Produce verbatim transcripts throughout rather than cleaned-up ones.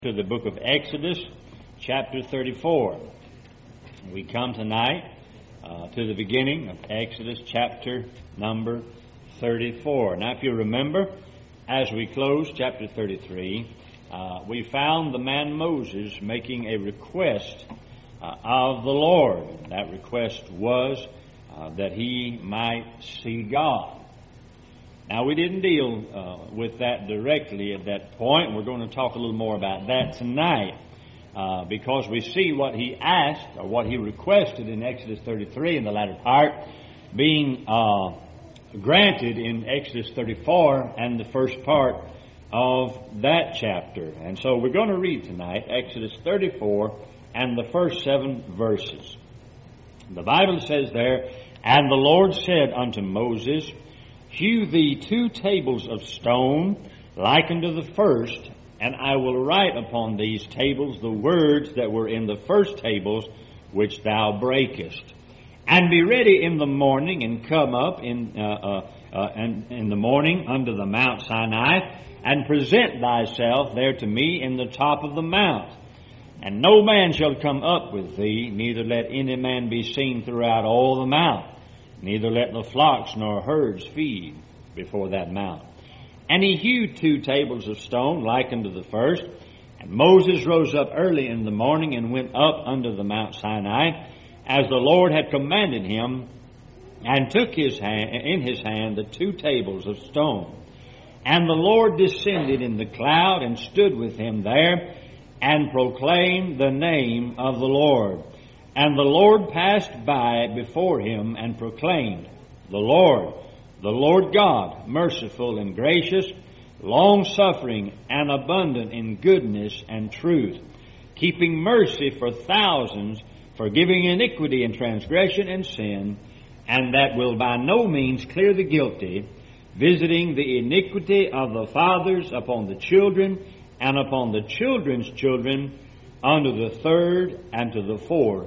To the book of Exodus, chapter thirty-four. We come tonight uh, to the beginning of Exodus, chapter number thirty-four. Now, if you remember, as we closed chapter thirty-three, uh, we found the man Moses making a request uh, of the Lord. That request was uh, that he might see God. Now, we didn't deal uh, with that directly at that point. We're going to talk a little more about that tonight uh, because we see what he asked or what he requested in Exodus thirty-three in the latter part being uh, granted in Exodus thirty-four and the first part of that chapter. And so we're going to read tonight Exodus thirty-four and the first seven verses. The Bible says there, "And the Lord said unto Moses, Hew thee two tables of stone, like unto the first, and I will write upon these tables the words that were in the first tables, which thou breakest. And be ready in the morning, and come up in uh, uh, uh, and in the morning unto the Mount Sinai, and present thyself there to me in the top of the mount. And no man shall come up with thee, neither let any man be seen throughout all the mount. Neither let the flocks nor herds feed before that mount. And he hewed two tables of stone like unto the first. And Moses rose up early in the morning and went up unto the Mount Sinai, as the Lord had commanded him, and took his hand, in his hand the two tables of stone. And the Lord descended in the cloud and stood with him there, and proclaimed the name of the Lord. And the Lord passed by before him and proclaimed, The Lord, the Lord God, merciful and gracious, long-suffering and abundant in goodness and truth, keeping mercy for thousands, forgiving iniquity and transgression and sin, and that will by no means clear the guilty, visiting the iniquity of the fathers upon the children and upon the children's children unto the third and to the fourth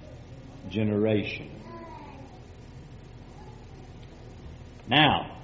generation." Now,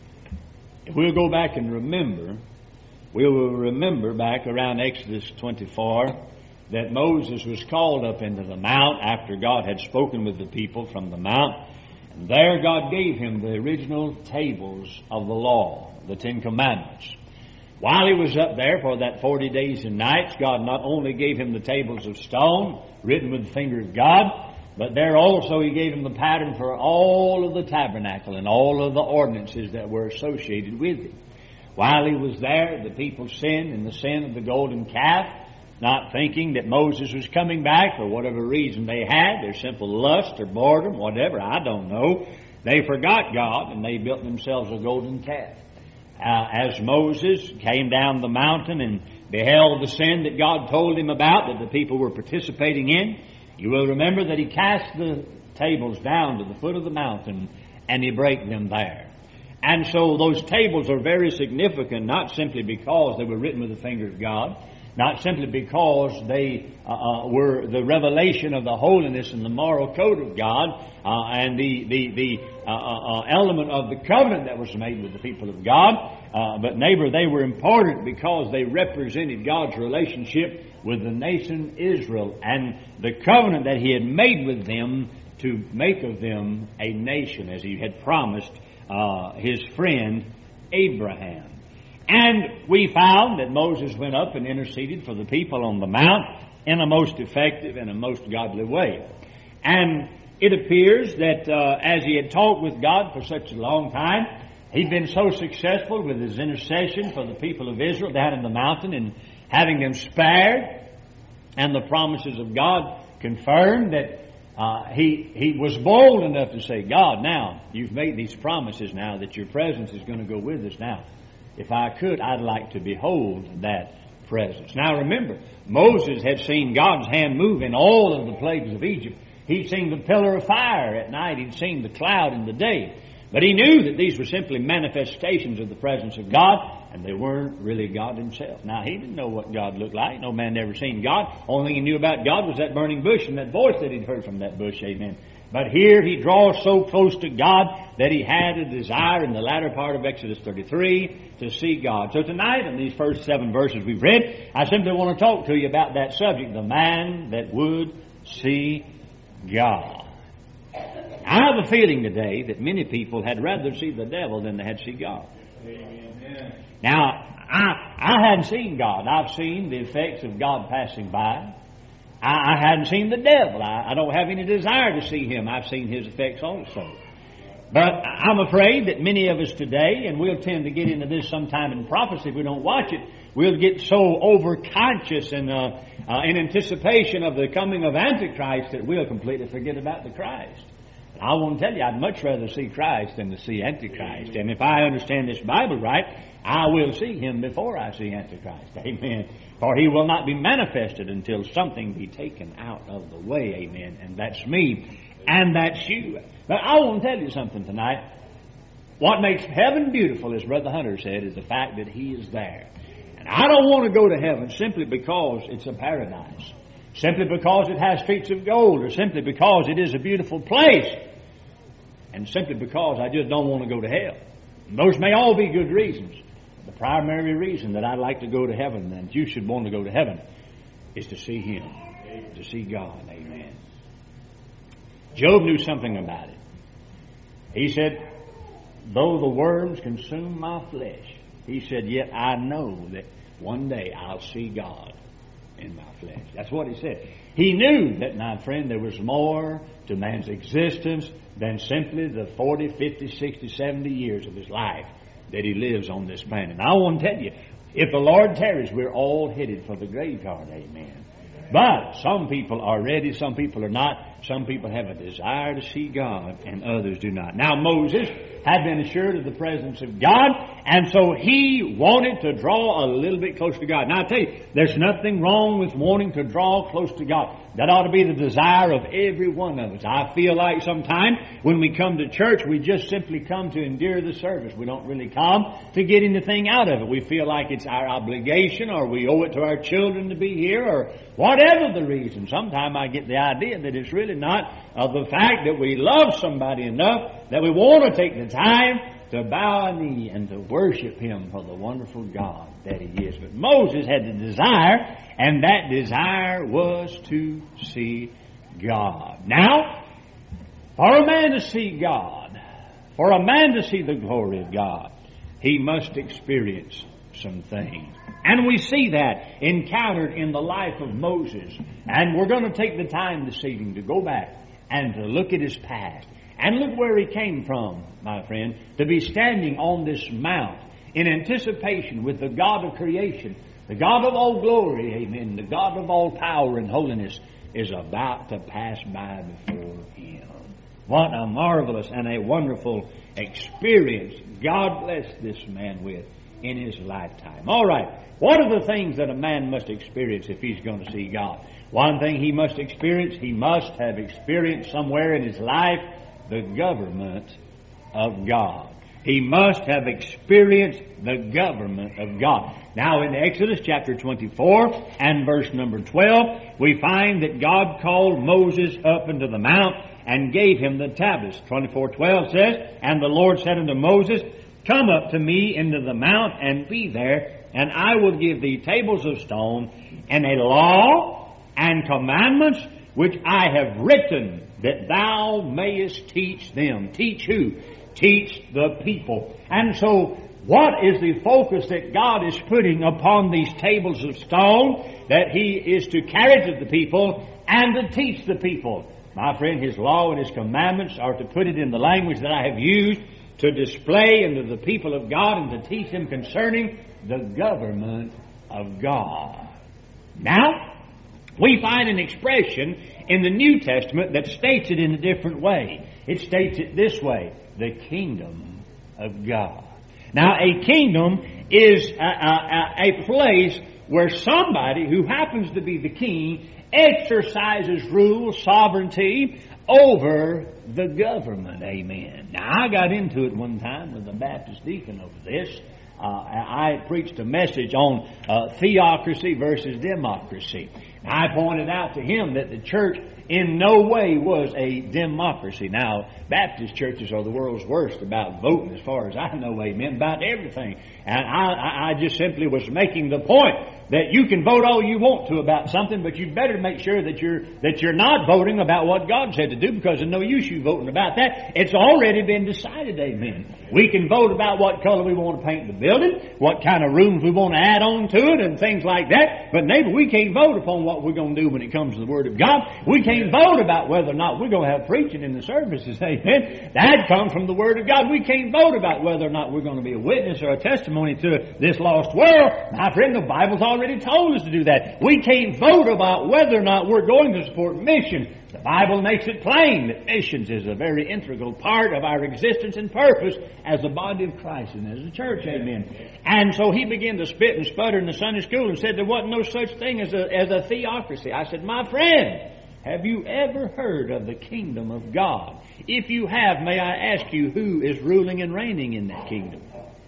if we'll go back and remember, we will remember back around Exodus twenty-four that Moses was called up into the mount after God had spoken with the people from the mount. And there God gave him the original tables of the law, the Ten Commandments. While he was up there for that forty days and nights, God not only gave him the tables of stone, written with the finger of God, but there also he gave him the pattern for all of the tabernacle and all of the ordinances that were associated with it. While he was there, the people sinned in the sin of the golden calf, not thinking that Moses was coming back for whatever reason they had, their simple lust or boredom, whatever, I don't know. They forgot God and they built themselves a golden calf. Uh, as Moses came down the mountain and beheld the sin that God told him about, that the people were participating in, you will remember that he cast the tables down to the foot of the mountain and he brake them there. And so those tables are very significant, not simply because they were written with the finger of God, not simply because they uh, uh, were the revelation of the holiness and the moral code of God uh, and the, the, the uh, uh, element of the covenant that was made with the people of God. Uh, but neighbor, they were important because they represented God's relationship with the nation Israel and the covenant that he had made with them to make of them a nation, as he had promised uh, his friend Abraham. And we found that Moses went up and interceded for the people on the mount in a most effective and a most godly way. And it appears that uh, as he had talked with God for such a long time, he'd been so successful with his intercession for the people of Israel down in the mountain and having them spared and the promises of God confirmed, that uh, he he was bold enough to say, God, now, you've made these promises now that your presence is going to go with us now. If I could, I'd like to behold that presence. Now remember, Moses had seen God's hand move in all of the plagues of Egypt. He'd seen the pillar of fire at night. He'd seen the cloud in the day. But he knew that these were simply manifestations of the presence of God, and they weren't really God himself. Now, he didn't know what God looked like. No man had ever seen God. Only thing he knew about God was that burning bush and that voice that he'd heard from that bush, amen, But here he draws so close to God that he had a desire in the latter part of Exodus thirty-three to see God. So tonight, in these first seven verses we've read, I simply want to talk to you about that subject, the man that would see God. I have a feeling today that many people had rather see the devil than they had see God. Amen. Now, I, I hadn't seen God. I've seen the effects of God passing by. I, I hadn't seen the devil. I, I don't have any desire to see him. I've seen his effects also. But I'm afraid that many of us today, and we'll tend to get into this sometime in prophecy if we don't watch it, we'll get so overconscious and uh, uh, in anticipation of the coming of Antichrist that we'll completely forget about the Christ. I want to tell you, I'd much rather see Christ than to see Antichrist. And if I understand this Bible right, I will see him before I see Antichrist. Amen. For he will not be manifested until something be taken out of the way. Amen. And that's me. And that's you. But I want to tell you something tonight. What makes heaven beautiful, as Brother Hunter said, is the fact that he is there. And I don't want to go to heaven simply because it's a paradise. Simply because it has streets of gold. Or simply because it is a beautiful place. And simply because I just don't want to go to hell. And those may all be good reasons. The primary reason that I'd like to go to heaven, and you should want to go to heaven, is to see him. To see God. Amen. Job knew something about it. He said, though the worms consume my flesh, he said, yet I know that one day I'll see God in my flesh. That's what he said. He knew that, my friend, there was more to man's existence than simply the forty, fifty, sixty, seventy years of his life that he lives on this planet. And I want to tell you, if the Lord tarries, we're all headed for the graveyard. Amen. But some people are ready, some people are not. Some people have a desire to see God, and others do not. Now, Moses had been assured of the presence of God, and so he wanted to draw a little bit close to God. Now, I tell you, there's nothing wrong with wanting to draw close to God. That ought to be the desire of every one of us. I feel like sometimes when we come to church, we just simply come to endure the service. We don't really come to get anything out of it. We feel like it's our obligation, or we owe it to our children to be here, or whatever the reason. Sometimes I get the idea that it's really not of the fact that we love somebody enough that we want to take the time to bow a knee and to worship him for the wonderful God that he is. But Moses had the desire, and that desire was to see God. Now, for a man to see God, for a man to see the glory of God, he must experience some things. And we see that encountered in the life of Moses. And we're going to take the time this evening to go back and to look at his past. And look where he came from, my friend, to be standing on this mount in anticipation with the God of creation, the God of all glory, amen, the God of all power and holiness is about to pass by before him. What a marvelous and a wonderful experience God blessed this man with in his lifetime. All right, what are the things that a man must experience if he's going to see God? One thing he must experience, he must have experienced somewhere in his life the government of God. He must have experienced the government of God. Now in Exodus chapter twenty-four and verse number twelve, we find that God called Moses up into the mount and gave him the tablets. twenty-four twelve says, and the Lord said unto Moses, come up to me into the mount and be there, and I will give thee tables of stone and a law and commandments which I have written, that thou mayest teach them. Teach who? Teach the people. And so, what is the focus that God is putting upon these tables of stone that He is to carry to the people and to teach the people? My friend, His law and His commandments are, to put it in the language that I have used, to display unto the people of God and to teach them concerning the government of God. Now, we find an expression in the New Testament that states it in a different way. It states it this way: the kingdom of God. Now, a kingdom is a, a, a place where somebody who happens to be the king exercises rule, sovereignty over the government. Amen. Now, I got into it one time with a Baptist deacon over this. uh, I preached a message on uh, theocracy versus democracy. I pointed out to him that the church in no way was a democracy. Now, Baptist churches are the world's worst about voting, as far as I know, amen, about everything. And I, I just simply was making the point that you can vote all you want to about something, but you better make sure that you're that you're not voting about what God said to do, because there's no use you voting about that. It's already been decided, amen. We can vote about what color we want to paint the building, what kind of rooms we want to add on to it, and things like that. But neighbor, we can't vote upon what we're going to do when it comes to the Word of God. We can't vote about whether or not we're going to have preaching in the services, amen. That comes from the Word of God. We can't vote about whether or not we're going to be a witness or a testimony to this lost world. My friend, the Bible's already told us to do that. We can't vote about whether or not we're going to support mission. The Bible makes it plain that missions is a very integral part of our existence and purpose as the body of Christ and as a church, amen. And so he began to spit and sputter in the Sunday school and said there wasn't no such thing as a, as a theocracy. I said, my friend, have you ever heard of the kingdom of God? If you have, may I ask you who is ruling and reigning in that kingdom?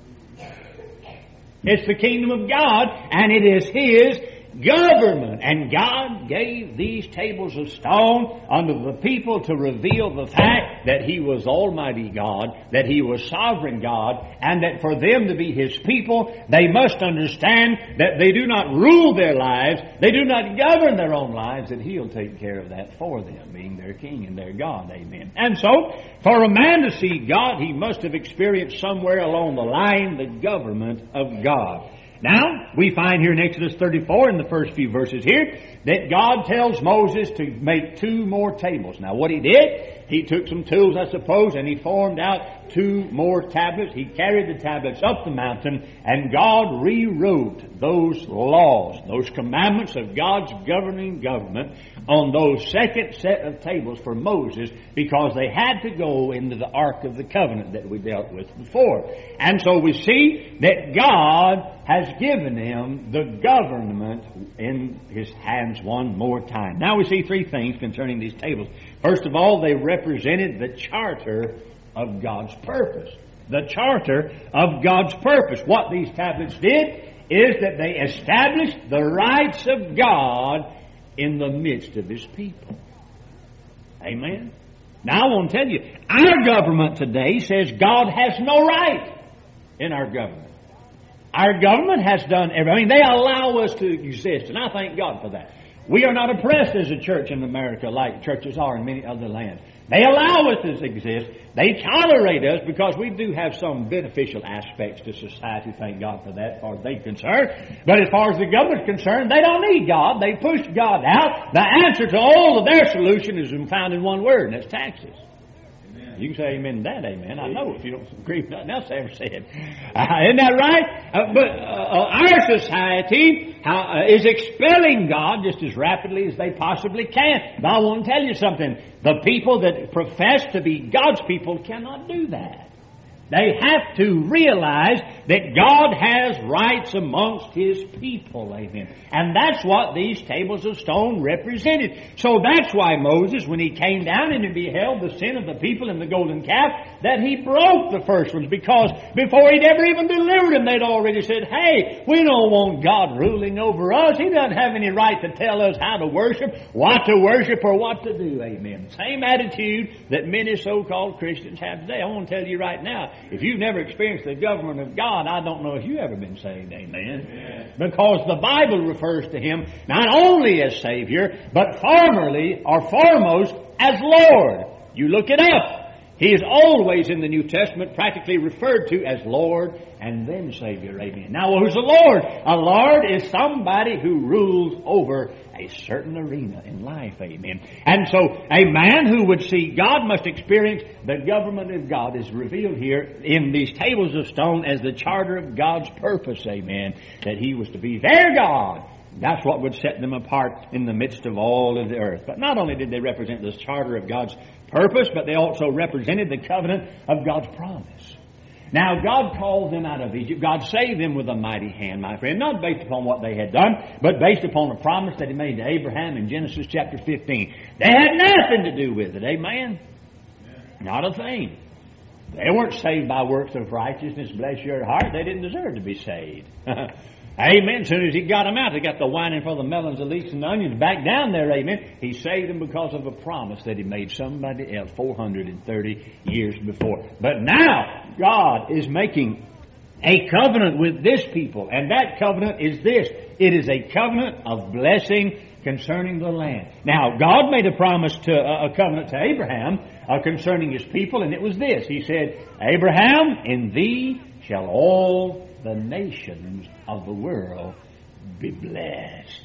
It's the kingdom of God, and it is His government. And God gave these tables of stone unto the people to reveal the fact that He was Almighty God, that He was sovereign God, and that for them to be His people, they must understand that they do not rule their lives, they do not govern their own lives, that He'll take care of that for them, being their King and their God. Amen. And so, for a man to see God, he must have experienced somewhere along the line the government of God. Now, we find here in Exodus thirty-four, in the first few verses here, that God tells Moses to make two more tables. Now, what he did, he took some tools, I suppose, and he formed out two more tablets. He carried the tablets up the mountain, and God rewrote those laws, those commandments of God's governing government on those second set of tables for Moses, because they had to go into the Ark of the Covenant that we dealt with before. And so we see that God has given him the government in his hands one more time. Now we see three things concerning these tables. First of all, they represented the charter of God's purpose. The charter of God's purpose. What these tablets did is that they established the rights of God in the midst of His people. Amen. Now I want to tell you, our government today says God has no right in our government. Our government has done everything. I mean, they allow us to exist, and I thank God for that. We are not oppressed as a church in America like churches are in many other lands. They allow us to exist. They tolerate us because we do have some beneficial aspects to society. Thank God for that, as far as they're concerned. But as far as the government's concerned, they don't need God. They push God out. The answer to all of their solution is found in one word, and that's taxes. You can say amen to that, amen. I know if you don't agree with nothing else I ever said. Uh, isn't that right? Uh, but uh, our society uh, is expelling God just as rapidly as they possibly can. But I want to tell you something. The people that profess to be God's people cannot do that. They have to realize that God has rights amongst His people. Amen. And that's what these tables of stone represented. So that's why Moses, when he came down and he beheld the sin of the people in the golden calf, that he broke the first ones, because before he'd ever even delivered them, they'd already said, hey, we don't want God ruling over us. He doesn't have any right to tell us how to worship, what to worship, or what to do. Amen. Same attitude that many so-called Christians have today. I want to tell you right now, if you've never experienced the government of God, I don't know if you've ever been saved. Amen. Amen. Because the Bible refers to Him not only as Savior, but formerly or foremost as Lord. You look it up. He is always in the New Testament practically referred to as Lord and then Savior. Amen. Now, who's a Lord? A Lord is somebody who rules over a certain arena in life. Amen. And so a man who would see God must experience the government of God is revealed here in these tables of stone as the charter of God's purpose. Amen. That He was to be their God. That's what would set them apart in the midst of all of the earth. But not only did they represent the charter of God's purpose, but they also represented the covenant of God's promise. Now, God called them out of Egypt. God saved them with a mighty hand, my friend, not based upon what they had done, but based upon a promise that He made to Abraham in Genesis chapter fifteen. They had nothing to do with it, amen? Not a thing. They weren't saved by works of righteousness, bless your heart. They didn't deserve to be saved. Amen. As soon as he got them out, they got the whining for the melons, the leeks, and the onions back down there. Amen. He saved them because of a promise that he made somebody else four hundred thirty years before. But now, God is making a covenant with this people. And that covenant is this. It is a covenant of blessing concerning the land. Now, God made a promise to, uh, a covenant to Abraham uh, concerning his people, and it was this. He said, Abraham, in thee shall all the nations of the world be blessed.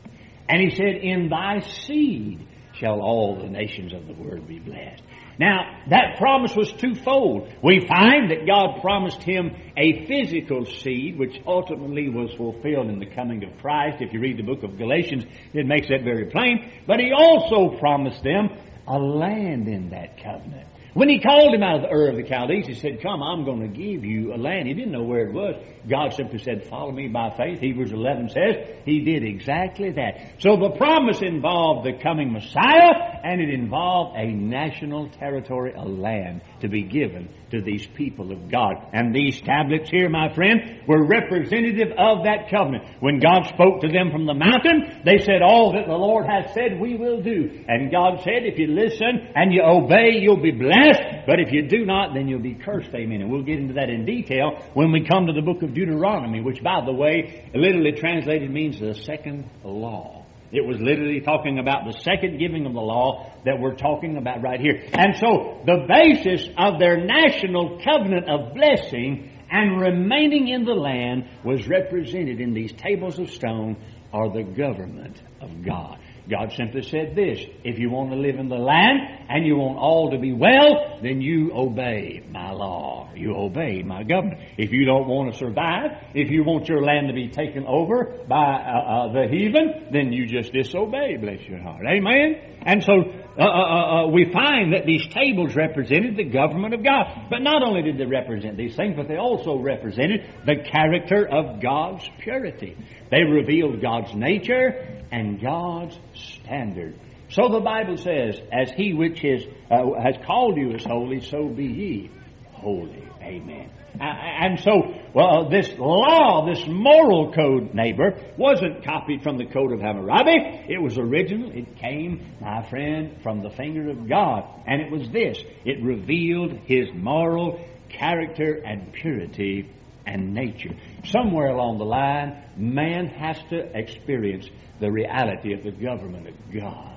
And he said, in thy seed shall all the nations of the world be blessed. Now, that promise was twofold. We find that God promised him a physical seed, which ultimately was fulfilled in the coming of Christ. If you read the book of Galatians, it makes that very plain. But he also promised them a land in that covenant. When he called him out of the Ur of the Chaldees, he said, come, I'm going to give you a land. He didn't know where it was. God simply said, follow me by faith. Hebrews eleven says he did exactly that. So the promise involved the coming Messiah, and it involved a national territory, a land to be given to these people of God. And these tablets here, my friend, were representative of that covenant. When God spoke to them from the mountain, they said, all that the Lord has said we will do. And God said, if you listen and you obey, you'll be blessed. But if you do not, then you'll be cursed. Amen. And we'll get into that in detail when we come to the book of Deuteronomy, which, by the way, literally translated means the second law. It was literally talking about the second giving of the law that we're talking about right here. And so the basis of their national covenant of blessing and remaining in the land was represented in these tables of stone, or the government of God. God simply said this, if you want to live in the land and you want all to be well, then you obey my law. You obey my government. If you don't want to survive, if you want your land to be taken over by uh, uh, the heathen, then you just disobey, bless your heart. Amen? And so uh, uh, uh, we find that these tables represented the government of God. But not only did they represent these things, but they also represented the character of God's purity. They revealed God's nature and God's standard. So the Bible says, as he which is, uh, has called you is holy, so be ye holy. Amen. Uh, and so, well, this law, this moral code, neighbor, wasn't copied from the code of Hammurabi. It was original. It came, my friend, from the finger of God. And it was this. It revealed his moral character and purity and nature. Somewhere along the line, man has to experience the reality of the government of God.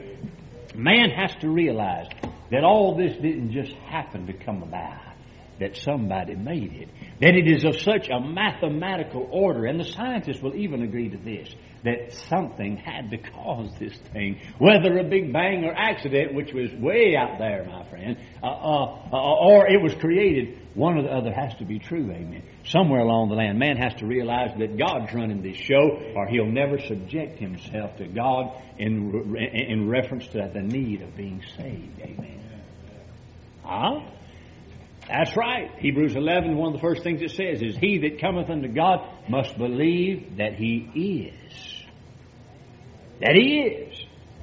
Man has to realize that all this didn't just happen to come about, that somebody made it, that it is of such a mathematical order, and the scientists will even agree to this, that something had to cause this thing, whether a big bang or accident, which was way out there, my friend, uh, uh, uh, or it was created. One or the other has to be true, amen. Somewhere along the land, man has to realize that God's running this show, or he'll never subject himself to God in in reference to the need of being saved, amen. Huh? That's right. Hebrews eleven, one of the first things it says is, he that cometh unto God must believe that he is. That he is.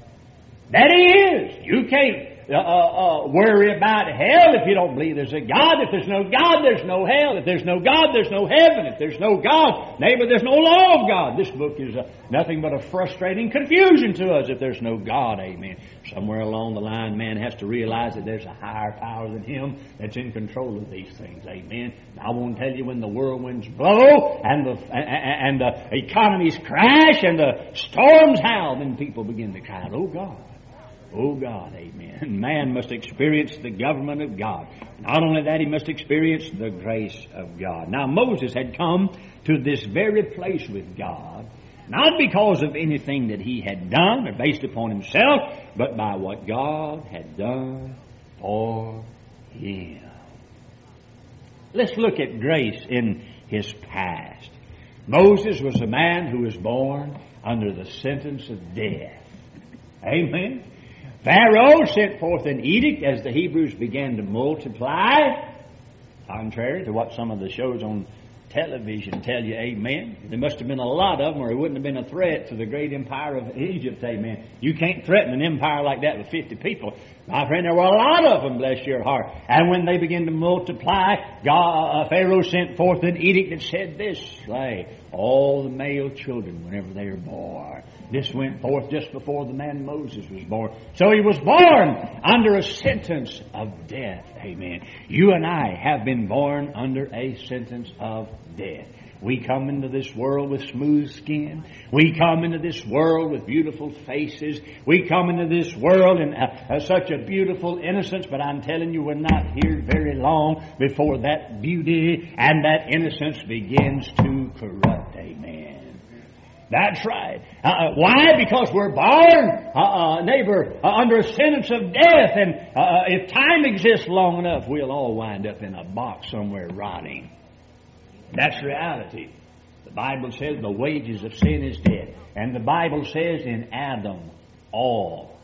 That he is. You can't Uh, uh, worry about hell if you don't believe there's a God. If there's no God, there's no hell. If there's no God, there's no heaven. If there's no God, neighbor, there's no law of God. This book is uh, nothing but a frustrating confusion to us if there's no God. Amen. Somewhere along the line, man has to realize that there's a higher power than him that's in control of these things. Amen. I won't tell you when the whirlwinds blow and the and the economies crash and the storms howl, then people begin to cry, oh God. Oh God, amen. Man must experience the government of God. Not only that, he must experience the grace of God. Now, Moses had come to this very place with God, not because of anything that he had done or based upon himself, but by what God had done for him. Let's look at grace in his past. Moses was a man who was born under the sentence of death. Amen. Pharaoh sent forth an edict as the Hebrews began to multiply, contrary to what some of the shows on television tell you amen. There must have been a lot of them, or it wouldn't have been a threat to the great empire of Egypt, amen. You can't threaten an empire like that with fifty people. My friend, there were a lot of them, bless your heart. And when they began to multiply, God, uh, Pharaoh sent forth an edict that said this, slay all the male children whenever they are born. This went forth just before the man Moses was born. So he was born under a sentence of death. Amen. You and I have been born under a sentence of death. We come into this world with smooth skin. We come into this world with beautiful faces. We come into this world in uh, uh, such a beautiful innocence. But I'm telling you, we're not here very long before that beauty and that innocence begins to corrupt. Amen. That's right. Uh, uh, why? Because we're born, uh, uh, neighbor, uh, under a sentence of death. And uh, if time exists long enough, we'll all wind up in a box somewhere rotting. That's reality. The Bible says the wages of sin is death. And the Bible says in Adam, all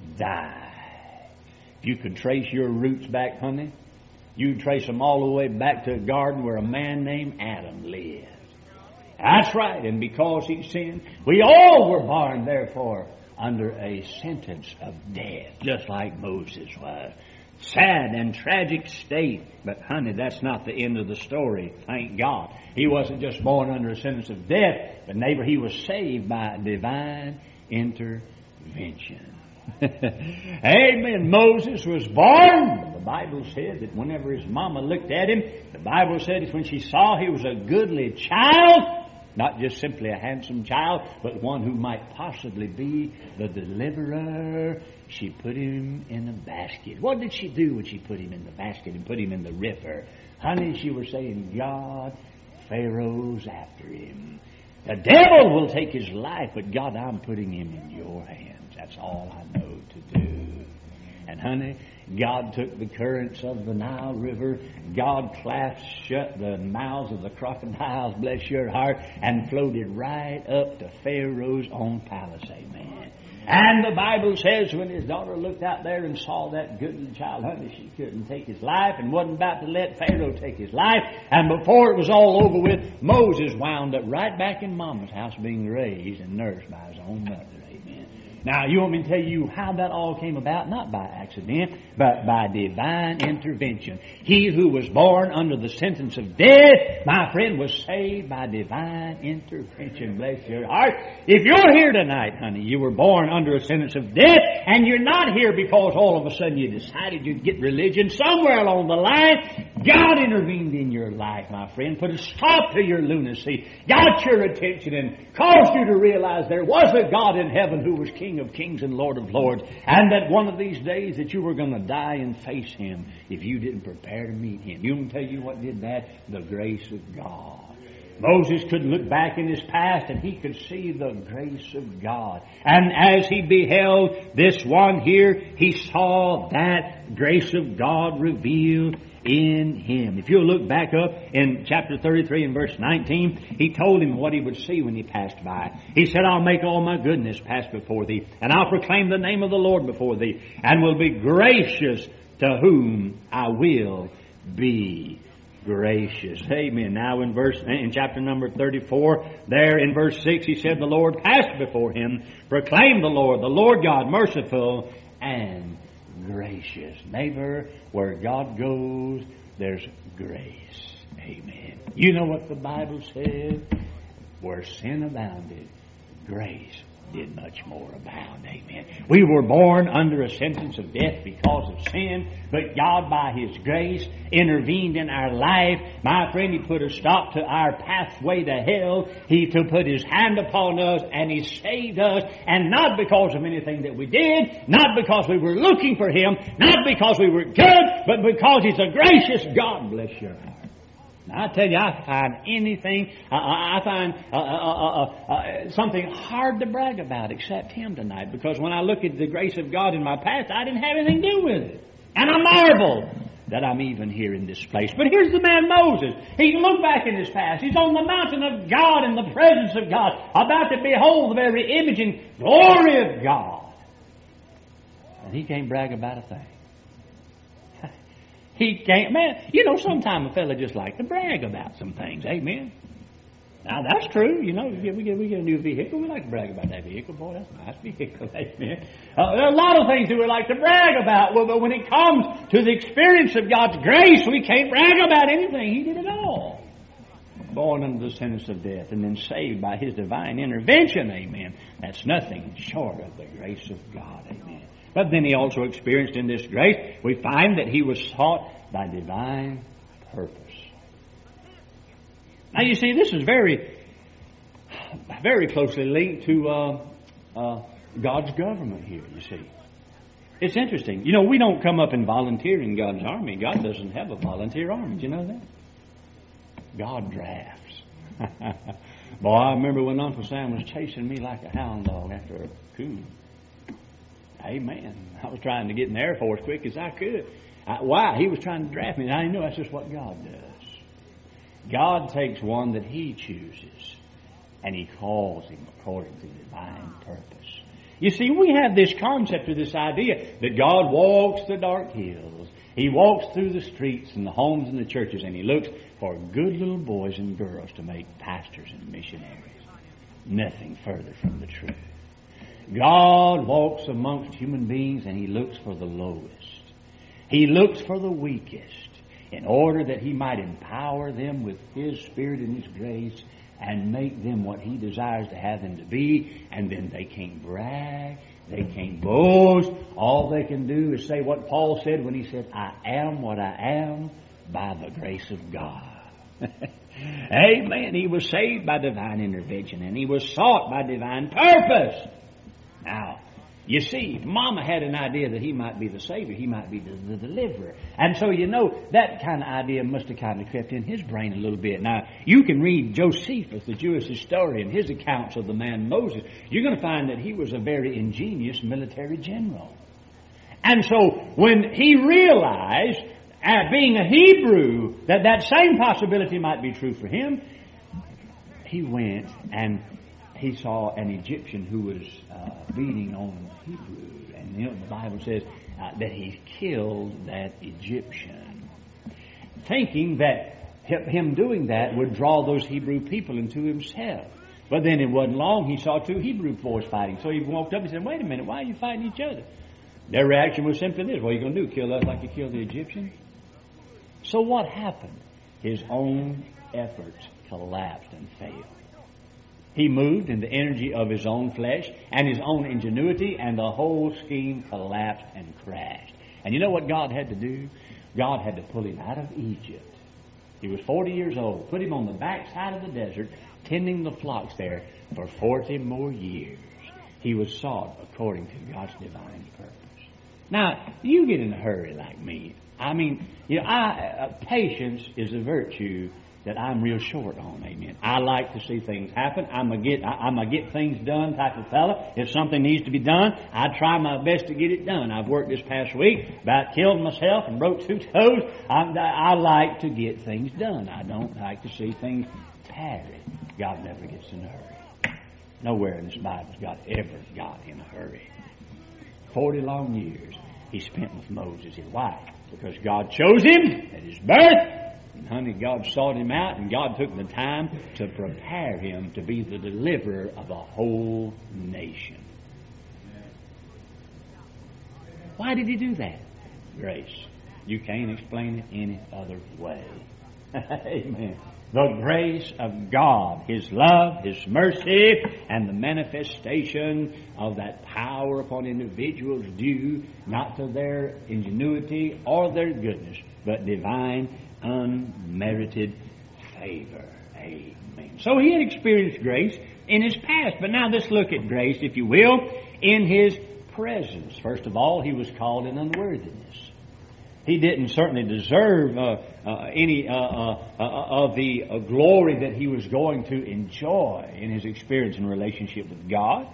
die. If you could trace your roots back, honey, you'd trace them all the way back to a garden where a man named Adam lived. That's right. And because he sinned, we all were born, therefore, under a sentence of death, just like Moses was. Sad and tragic state. But honey, that's not the end of the story. Thank God. He wasn't just born under a sentence of death, but neighbor, he was saved by divine intervention. Amen. Moses was born. The Bible said that whenever his mama looked at him, the Bible said when she saw he was a goodly child, not just simply a handsome child, but one who might possibly be the deliverer, she put him in a basket. What did she do when she put him in the basket and put him in the river? Honey, she was saying, God, Pharaoh's after him. The devil will take his life, but God, I'm putting him in your hands. That's all I know to do. And honey, God took the currents of the Nile River. God clasped shut the mouths of the crocodiles, bless your heart, and floated right up to Pharaoh's own palace. Amen. And the Bible says when his daughter looked out there and saw that goodly child, honey, she couldn't take his life and wasn't about to let Pharaoh take his life. And before it was all over with, Moses wound up right back in Mama's house being raised and nursed by his own mother. Amen. Now, you want me to tell you how that all came about? Not by accident, but by divine intervention. He who was born under the sentence of death, my friend, was saved by divine intervention. Bless your heart. If you're here tonight, honey, you were born under a sentence of death, and you're not here because all of a sudden you decided you'd get religion. Somewhere along the line, God intervened in your life, my friend, put a stop to your lunacy, got your attention, and caused you to realize there was a God in heaven who was King of kings and Lord of lords, and that one of these days that you were going to die and face Him if you didn't prepare to meet Him. You want to tell you what did that? The grace of God. Moses could look back in his past and he could see the grace of God. And as he beheld this one here, he saw that grace of God revealed in him. If you'll look back up in chapter thirty-three and verse nineteen, he told him what he would see when he passed by. He said, I'll make all my goodness pass before thee, and I'll proclaim the name of the Lord before thee, and will be gracious to whom I will be gracious. Amen. Now in verse in chapter number thirty-four, there in verse six, he said, the Lord passed before him, proclaim the Lord, the Lord God, merciful and gracious. Neighbor, where God goes, there's grace. Amen. You know what the Bible says? Where sin abounded, grace did much more abound. Amen. We were born under a sentence of death because of sin, but God by His grace intervened in our life. My friend, He put a stop to our pathway to hell. He to put His hand upon us and He saved us, and not because of anything that we did, not because we were looking for Him, not because we were good, but because He's a gracious God. Bless your heart. Now, I tell you, I find anything, uh, I find uh, uh, uh, uh, something hard to brag about except Him tonight. Because when I look at the grace of God in my past, I didn't have anything to do with it. And I marvel that I'm even here in this place. But here's the man Moses. He can look back in his past. He's on the mountain of God in the presence of God, about to behold the very image and glory of God. And he can't brag about a thing. He can't, man, you know, sometimes a fella just like to brag about some things. Amen. Now, that's true. You know, we get, we get, we get a new vehicle. We like to brag about that vehicle. Boy, that's a nice vehicle. Amen. Uh, there are a lot of things that we like to brag about. Well, but when it comes to the experience of God's grace, we can't brag about anything. He did it all. Born under the sentence of death and then saved by His divine intervention. Amen. That's nothing short of the grace of God. Amen. But then He also experienced in this grace, we find that He was sought by divine purpose. Now you see, this is very, very closely linked to uh, uh, God's government here, you see. It's interesting. You know, we don't come up and volunteer in God's army. God doesn't have a volunteer army. Do you know that? God drafts. Boy, I remember when Uncle Sam was chasing me like a hound dog after a coon. Amen. I was trying to get in the Air Force quick as I could. I, why? He was trying to draft me, and I knew that's just what God does. God takes one that He chooses, and He calls him according to divine purpose. You see, we have this concept or this idea that God walks the dark hills. He walks through the streets and the homes and the churches, and He looks for good little boys and girls to make pastors and missionaries. Nothing further from the truth. God walks amongst human beings, and He looks for the lowest. He looks for the weakest in order that He might empower them with His Spirit and His grace and make them what He desires to have them to be. And then they can't brag. They can't boast. All they can do is say what Paul said when he said, I am what I am by the grace of God. Amen. He was saved by divine intervention, and he was sought by divine purpose. Now, you see, Mama had an idea that he might be the Savior. He might be the, the deliverer. And so, you know, that kind of idea must have kind of crept in his brain a little bit. Now, you can read Josephus, the Jewish historian, his accounts of the man Moses. You're going to find that he was a very ingenious military general. And so, when he realized, uh, being a Hebrew, that that same possibility might be true for him, he went and he saw an Egyptian who was uh, beating on Hebrew. And you know, the Bible says uh, that he killed that Egyptian, thinking that him doing that would draw those Hebrew people into himself. But then it wasn't long, he saw two Hebrew boys fighting. So he walked up and said, wait a minute, why are you fighting each other? Their reaction was simply this: what are you going to do, kill us like you killed the Egyptian? So what happened? His own efforts collapsed and failed. He moved in the energy of his own flesh and his own ingenuity, and the whole scheme collapsed and crashed. And you know what God had to do? God had to pull him out of Egypt. He was forty years old. Put him on the backside of the desert, tending the flocks there for forty more years. He was sought according to God's divine purpose. Now, you get in a hurry like me. I mean, you know, I, uh, patience is a virtue that I'm real short on. Amen. I like to see things happen. I'm a get I, I'm a get things done type of fella. If something needs to be done, I try my best to get it done. I've worked this past week, about killed myself and broke two toes. I, I like to get things done. I don't like to see things tarry. God never gets in a hurry. Nowhere in this Bible has God ever got in a hurry. Forty long years he spent with Moses. Why? Because God chose him at his birth. And honey, God sought him out, and God took the time to prepare him to be the deliverer of a whole nation. Why did he do that? Grace. You can't explain it any other way. Amen. The grace of God, His love, His mercy, and the manifestation of that power upon individuals due not to their ingenuity or their goodness, but divine, unmerited favor. Amen. So he had experienced grace in his past, but now let's look at grace, if you will, in his presence. First of all, he was called in unworthiness. He didn't certainly deserve uh, uh, any uh, uh, uh, of the uh, glory that he was going to enjoy in his experience and relationship with God.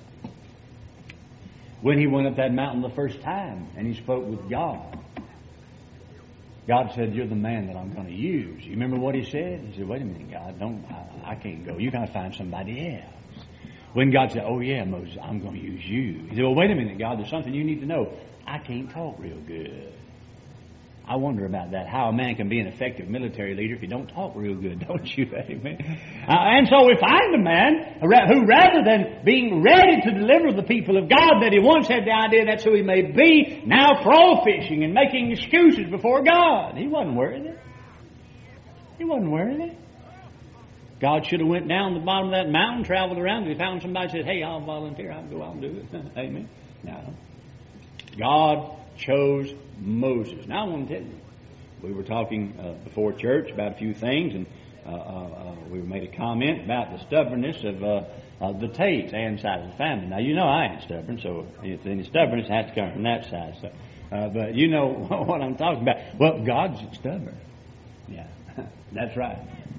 When he went up that mountain the first time and he spoke with God, God said, "You're the man that I'm going to use." You remember what he said? He said, "Wait a minute, God, don't I, I can't go. You got to find somebody else." When God said, "Oh yeah, Moses, I'm going to use you," he said, "Well, wait a minute, God. There's something you need to know. I can't talk real good. I wonder about that, how a man can be an effective military leader if he don't talk real good, don't you? Amen. Uh, and so we find a man who, rather than being ready to deliver the people of God, that he once had the idea that's who he may be, now crow fishing and making excuses before God. He wasn't worthy. He wasn't worthy. God should have went down to the bottom of that mountain, traveled around, and he found somebody and said, hey, I'll volunteer, I'll go out and do it. Amen. No. God chose Moses. Now I want to tell you, we were talking uh, before church about a few things, and uh, uh, uh, we made a comment about the stubbornness of, uh, of the Tates, Ann's side of the family. Now you know I ain't stubborn, so if any stubbornness has to come from that side. So, uh, but you know what I'm talking about. Well, God's stubborn. Yeah, that's right.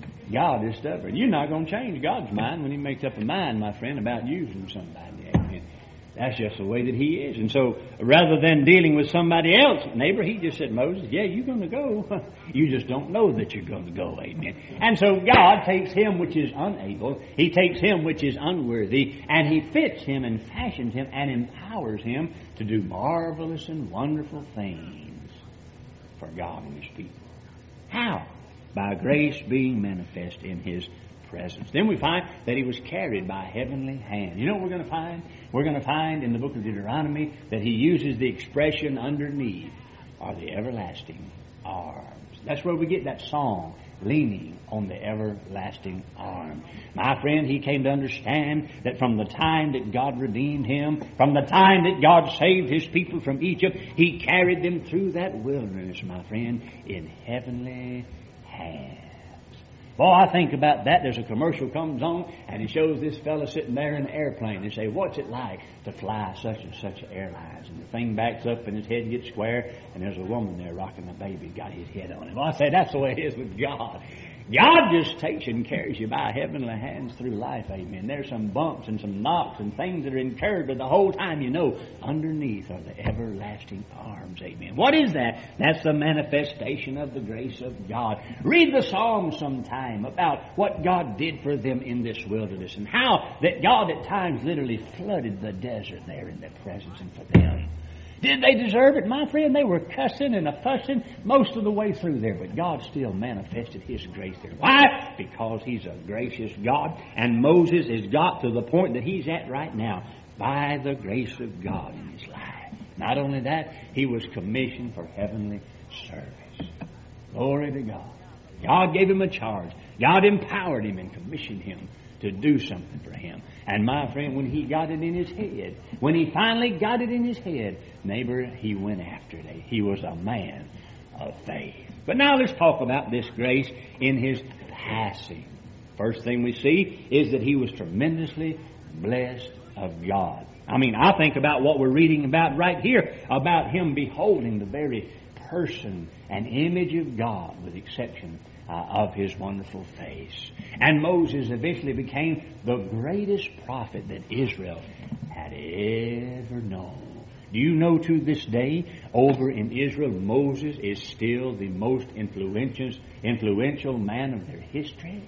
God is stubborn. You're not going to change God's mind when He makes up a mind, my friend, about using somebody. Amen. That's just the way that He is. And so, rather than dealing with somebody else, neighbor, He just said, Moses, yeah, you're going to go. You just don't know that you're going to go. Amen. And so God takes him which is unable, He takes him which is unworthy, and He fits him and fashions him and empowers him to do marvelous and wonderful things for God and His people. How? By grace being manifest in His presence. Then we find that He was carried by a heavenly hand. You know what we're going to find? We're going to find in the book of Deuteronomy that He uses the expression underneath are the everlasting arms. That's where we get that song, leaning on the everlasting arm. My friend, he came to understand that from the time that God redeemed him, from the time that God saved His people from Egypt, He carried them through that wilderness, my friend, in heavenly hands. Boy, I think about that. There's a commercial comes on, and it shows this fella sitting there in an airplane. They say, what's it like to fly such and such airlines? And the thing backs up, and his head gets square, and there's a woman there rocking a baby, got his head on him. Well, I say that's the way it is with God. God just takes you and carries you by heavenly hands through life, amen. There's some bumps and some knocks and things that are incurred, but the whole time you know underneath are the everlasting arms, amen. What is that? That's the manifestation of the grace of God. Read the Psalms sometime about what God did for them in this wilderness and how that God at times literally flooded the desert there in their presence and for them. Did they deserve it? My friend, they were cussing and a-fussing most of the way through there, but God still manifested His grace there. Why? Because He's a gracious God, and Moses has got to the point that he's at right now by the grace of God in his life. Not only that, he was commissioned for heavenly service. Glory to God. God gave him a charge. God empowered him and commissioned him to do something for him. And my friend, when he got it in his head, when he finally got it in his head, neighbor, he went after it. He was a man of faith. But now let's talk about this grace in his passing. First thing we see is that he was tremendously blessed of God. I mean, I think about what we're reading about right here, about him beholding the very person and image of God with exception Uh, of His wonderful face. And Moses eventually became the greatest prophet that Israel had ever known. Do you know to this day, over in Israel, Moses is still the most influential, influential man of their history?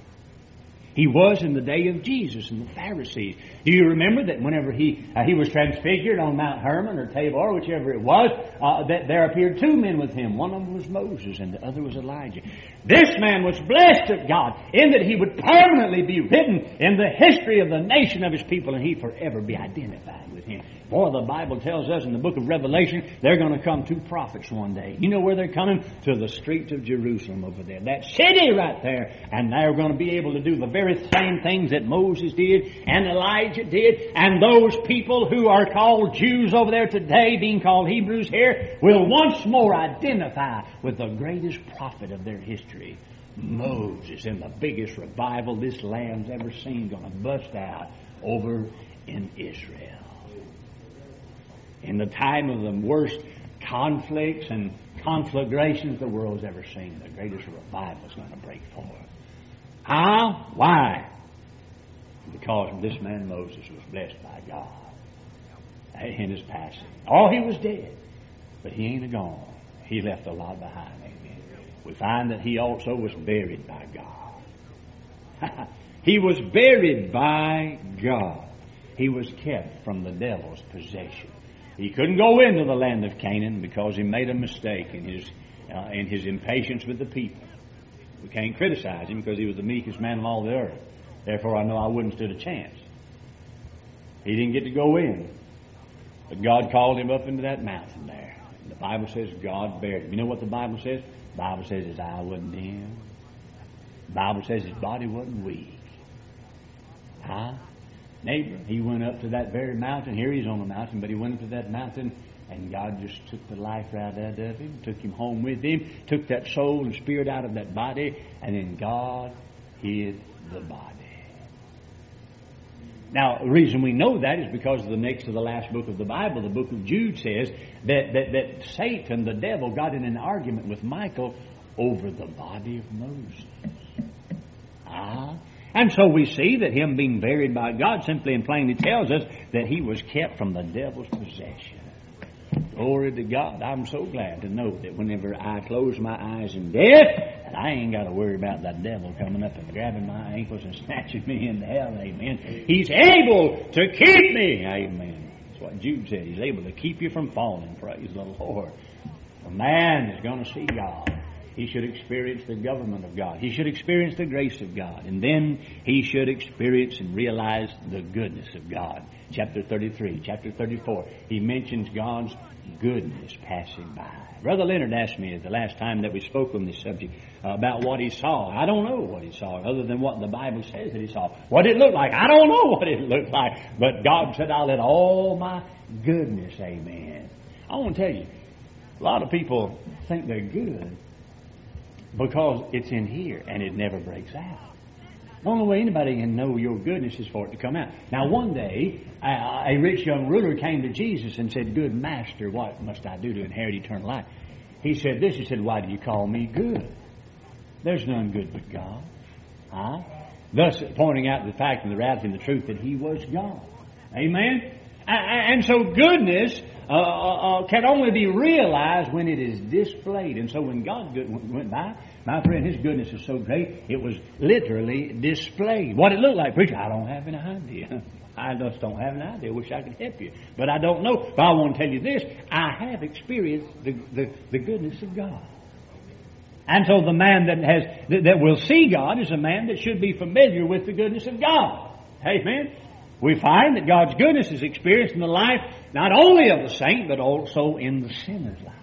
He was in the day of Jesus and the Pharisees. Do you remember that whenever he uh, he was transfigured on Mount Hermon or Tabor, whichever it was, uh, that there appeared two men with him. One of them was Moses and the other was Elijah. This man was blessed of God in that he would permanently be written in the history of the nation of his people, and he'd forever be identified with him. Boy, the Bible tells us in the book of Revelation, they're going to come two prophets one day. You know where they're coming? To the streets of Jerusalem over there. That city right there. And they're going to be able to do the very same things that Moses did and Elijah did. And those people who are called Jews over there today, being called Hebrews here, will once more identify with the greatest prophet of their history, Moses. In the biggest revival this land's ever seen, going to bust out over in Israel. In the time of the worst conflicts and conflagrations the world's ever seen, the greatest revival is going to break forth. How? Why? Because this man Moses was blessed by God in his passing. Oh, he was dead, but he ain't gone. He left a lot behind. Amen. We find that he also was buried by God. He was buried by God. He was kept from the devil's possession. He couldn't go into the land of Canaan because he made a mistake in his uh, in his impatience with the people. We can't criticize him because he was the meekest man of all the earth. Therefore, I know I wouldn't stood a chance. He didn't get to go in. But God called him up into that mountain there. And the Bible says God buried him. You know what the Bible says? The Bible says his eye wasn't dim. The Bible says his body wasn't weak. Huh? Neighbor, he went up to that very mountain. Here he's on the mountain, but he went up to that mountain, and God just took the life right out of him, took him home with him, took that soul and spirit out of that body, and then God hid the body. Now, the reason we know that is because the next to the last book of the Bible, the book of Jude, says that, that, that Satan, the devil, got in an argument with Michael over the body of Moses. Ah. And so we see that him being buried by God simply and plainly tells us that he was kept from the devil's possession. Glory to God. I'm so glad to know that whenever I close my eyes in death, I ain't got to worry about that devil coming up and grabbing my ankles and snatching me into hell. Amen. He's able to keep me. Amen. That's what Jude said. He's able to keep you from falling. Praise the Lord. A man is going to see God. He should experience the government of God. He should experience the grace of God. And then he should experience and realize the goodness of God. Chapter thirty-three, chapter thirty-four, he mentions God's goodness passing by. Brother Leonard asked me at the last time that we spoke on this subject uh, about what he saw. I don't know what he saw other than what the Bible says that he saw. What it looked like, I don't know what it looked like. But God said, I'll let all my goodness, amen. I want to tell you, a lot of people think they're good because it's in here and it never breaks out. The only way anybody can know your goodness is for it to come out. Now, one day, a, a rich young ruler came to Jesus and said, Good Master, what must I do to inherit eternal life? He said this, he said, Why do you call me good? There's none good but God. Huh? Thus, pointing out the fact and the reality and the truth that he was God. Amen? And so goodness uh, uh, can only be realized when it is displayed. And so when God good went by, my friend, his goodness is so great, it was literally displayed. What it looked like, preacher, I don't have any idea. I just don't have an idea. I wish I could help you. But I don't know. But I want to tell you this. I have experienced the, the, the goodness of God. And so the man that has that, that will see God is a man that should be familiar with the goodness of God. Amen. We find that God's goodness is experienced in the life not only of the saint, but also in the sinner's life.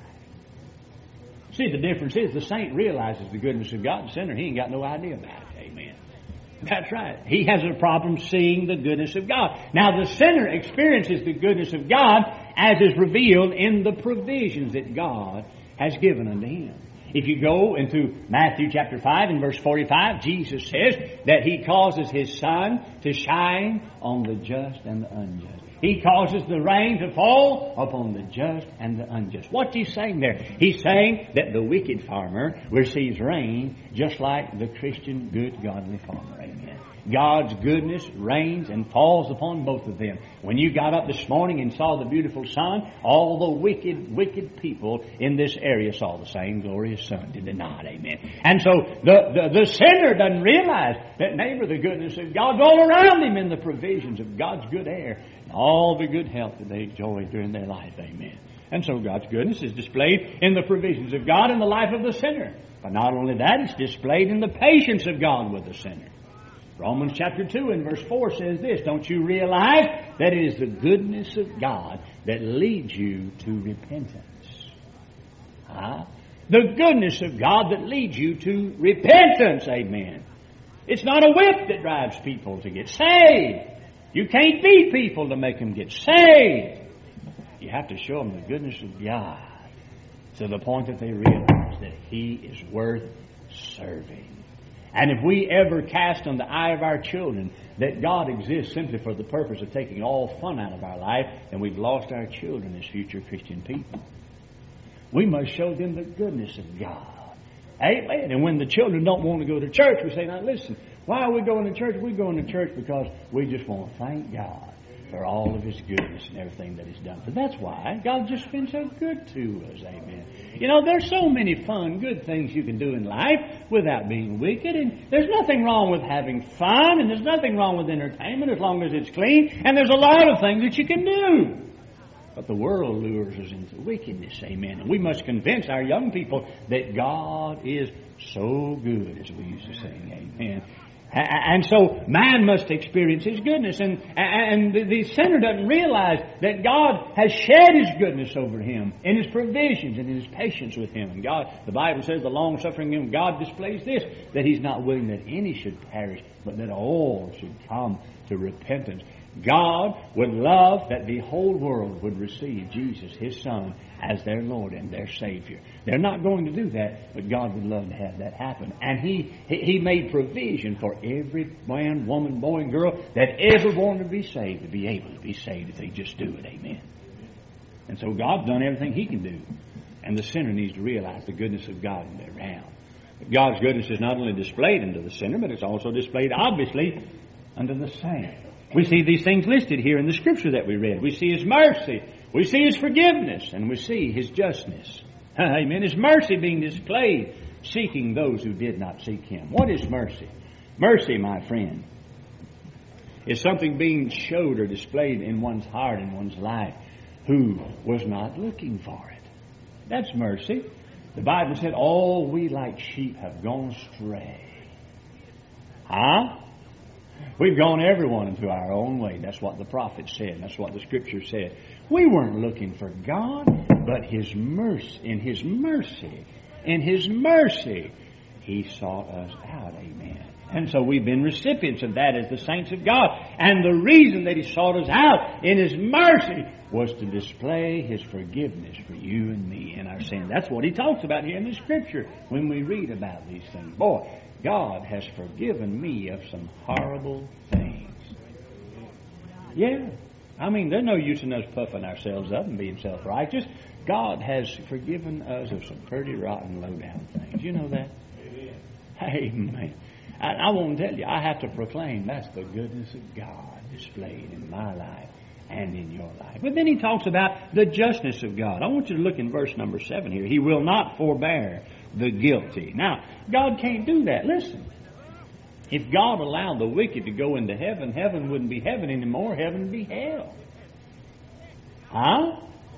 See, the difference is the saint realizes the goodness of God. The sinner, he ain't got no idea about it. Amen. That's right. He has a problem seeing the goodness of God. Now, the sinner experiences the goodness of God as is revealed in the provisions that God has given unto him. If you go into Matthew chapter five and verse forty-five, Jesus says that he causes his sun to shine on the just and the unjust. He causes the rain to fall upon the just and the unjust. What's he saying there? He's saying that the wicked farmer receives rain just like the Christian, good, godly farmer. Amen. God's goodness rains and falls upon both of them. When you got up this morning and saw the beautiful sun, all the wicked, wicked people in this area saw the same glorious sun, did they not? Amen. And so the, the, the sinner doesn't realize that, neighbor, the goodness of God's all around him in the provisions of God's good air and all the good health that they enjoy during their life. Amen. And so God's goodness is displayed in the provisions of God in the life of the sinner. But not only that, it's displayed in the patience of God with the sinner. Romans chapter two and verse four says this, don't you realize that it is the goodness of God that leads you to repentance? Huh? The goodness of God that leads you to repentance, amen. It's not a whip that drives people to get saved. You can't beat people to make them get saved. You have to show them the goodness of God to the point that they realize that He is worth serving. And if we ever cast on the eye of our children that God exists simply for the purpose of taking all fun out of our life, then we've lost our children as future Christian people. We must show them the goodness of God. Amen. And when the children don't want to go to church, we say, now listen, why are we going to church? We're going to church because we just want to thank God for all of His goodness and everything that He's done. But that's why God's just been so good to us. Amen. You know, there's so many fun, good things you can do in life without being wicked. And there's nothing wrong with having fun. And there's nothing wrong with entertainment as long as it's clean. And there's a lot of things that you can do. But the world lures us into wickedness, amen. And we must convince our young people that God is so good, as we used to sing, amen. And so man must experience His goodness. And, and the sinner doesn't realize that God has shed His goodness over him in His provisions and in His patience with him. And God, the Bible says, the long-suffering of God displays this, that He's not willing that any should perish, but that all should come to repentance. God would love that the whole world would receive Jesus, His Son, as their Lord and their Savior. They're not going to do that, but God would love to have that happen. And He He made provision for every man, woman, boy, and girl that ever wanted to be saved to be able to be saved if they just do it. Amen. And so God's done everything He can do. And the sinner needs to realize the goodness of God in their round. God's goodness is not only displayed unto the sinner, but it's also displayed, obviously, unto the saint. We see these things listed here in the Scripture that we read. We see His mercy. We see His forgiveness. And we see His justness. Amen. His mercy being displayed, seeking those who did not seek Him. What is mercy? Mercy, my friend, is something being showed or displayed in one's heart and one's life who was not looking for it. That's mercy. The Bible said, all we like sheep have gone astray. Huh? We've gone everyone into our own way. That's what the prophet said. That's what the Scripture said. We weren't looking for God, but His mercy, in His mercy, in His mercy, He sought us out. Amen. And so we've been recipients of that as the saints of God. And the reason that He sought us out in His mercy was to display His forgiveness for you and me in our sin. That's what He talks about here in the Scripture when we read about these things. Boy, God has forgiven me of some horrible things. Yeah. I mean, there's no use in us puffing ourselves up and being self-righteous. God has forgiven us of some pretty rotten, low-down things. You know that? Amen. I, I won't tell you. I have to proclaim that's the goodness of God displayed in my life and in your life. But then He talks about the justness of God. I want you to look in verse number seven here. He will not forbear the guilty. Now, God can't do that. Listen. If God allowed the wicked to go into heaven, heaven wouldn't be heaven anymore. Heaven would be hell. Huh?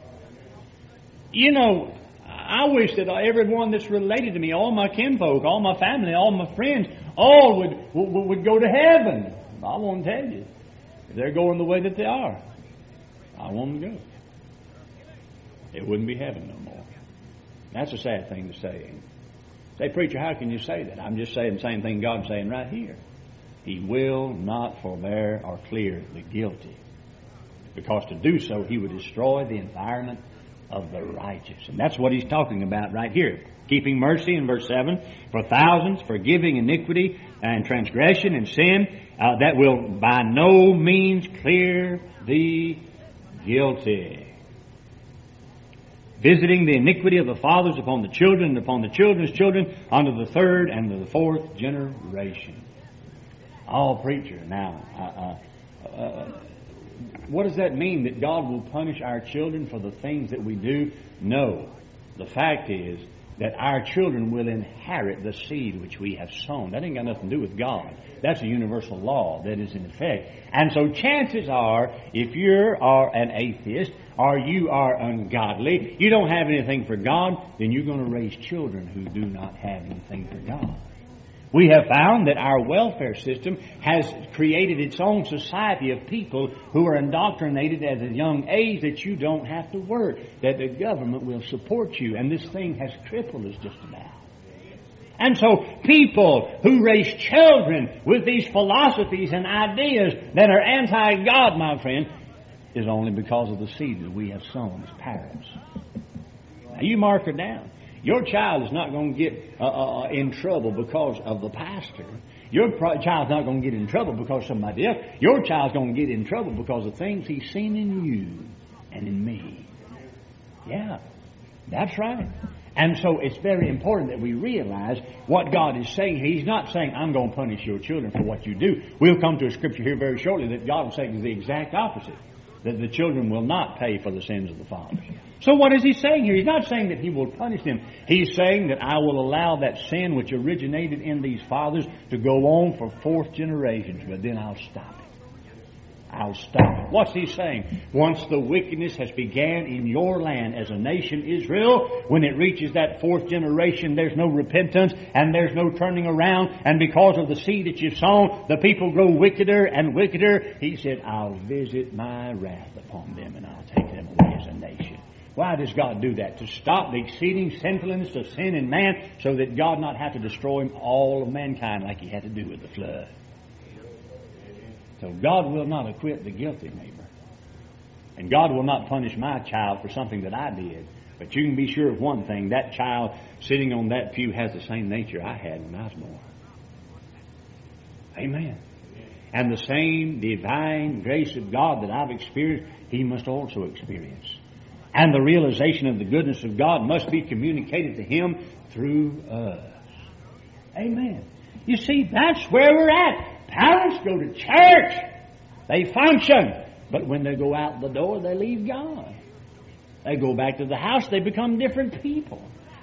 You know, I wish that everyone that's related to me, all my kinfolk, all my family, all my friends, all would, would, would go to heaven. I won't tell you. If they're going the way that they are, I want them to go. It wouldn't be heaven no more. That's a sad thing to say. Say, preacher, how can you say that? I'm just saying the same thing God's saying right here. He will not forbear or clear the guilty. Because to do so, He would destroy the environment of the righteous. And that's what He's talking about right here. Keeping mercy in verse seven, for thousands, forgiving iniquity and transgression and sin, uh, that will by no means clear the guilty. Visiting the iniquity of the fathers upon the children and upon the children's children unto the third and to the fourth generation. Oh, preacher, now, uh, uh, uh, what does that mean? That God will punish our children for the things that we do? No. The fact is that our children will inherit the seed which we have sown. That ain't got nothing to do with God. That's a universal law that is in effect. And so chances are, if you are an atheist or you are ungodly, you don't have anything for God, then you're going to raise children who do not have anything for God. We have found that our welfare system has created its own society of people who are indoctrinated at a young age that you don't have to work, that the government will support you, and this thing has crippled us just about. And so people who raise children with these philosophies and ideas that are anti-God, my friend, is only because of the seed that we have sown as parents. Now you mark her down. Your child is not going to get uh, uh, in trouble because of the pastor. Your pro- child's not going to get in trouble because of somebody else. Your child's going to get in trouble because of things he's seen in you and in me. Yeah, that's right. And so it's very important that we realize what God is saying. He's not saying, I'm going to punish your children for what you do. We'll come to a scripture here very shortly that God will say is the exact opposite. That the children will not pay for the sins of the fathers. So what is He saying here? He's not saying that He will punish them. He's saying that I will allow that sin which originated in these fathers to go on for fourth generations, but then I'll stop it. I'll stop it. What's he saying? Once the wickedness has began in your land as a nation Israel, when it reaches that fourth generation, there's no repentance and there's no turning around. And because of the seed that you've sown, the people grow wickeder and wickeder. He said, I'll visit my wrath upon them and I'll take them away as a nation. Why does God do that? To stop the exceeding sinfulness of sin in man, so that God not have to destroy all of mankind like He had to do with the flood. So God will not acquit the guilty neighbor. And God will not punish my child for something that I did. But you can be sure of one thing, that child sitting on that pew has the same nature I had when I was born. Amen. And the same divine grace of God that I've experienced, he must also experience. And the realization of the goodness of God must be communicated to him through us. Amen. You see, that's where we're at. Parents go to church. They function. But when they go out the door, they leave God. They go back to the house, they become different people.